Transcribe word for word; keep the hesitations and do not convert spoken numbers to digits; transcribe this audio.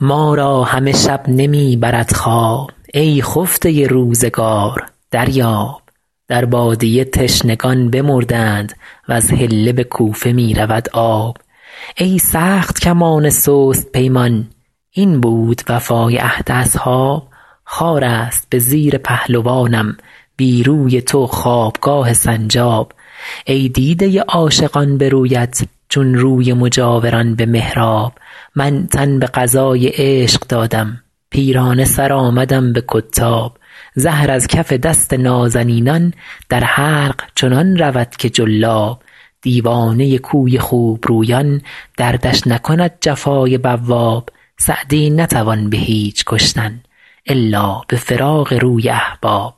ما را همه شب نمی برد خواب ای خفته روزگار دریاب در بادیه تشنگان بمردند وز حله به کوفه می رود آب ای سخت کمان سست پیمان این بود وفای عهد اصحاب خار است به زیر پهلوانم بی روی تو خوابگاه سنجاب ای دیده عاشقان به رویت چون روی مجاوران به محراب من تن به قضای عشق دادم پیرانه سر آمدم به کتاب زهر از کف دست نازنینان در حلق چنان رود که جلاب دیوانه کوی خوبرویان دردش نکند جفای بواب سعدی نتوان به هیچ کشتن الا به فراق روی احباب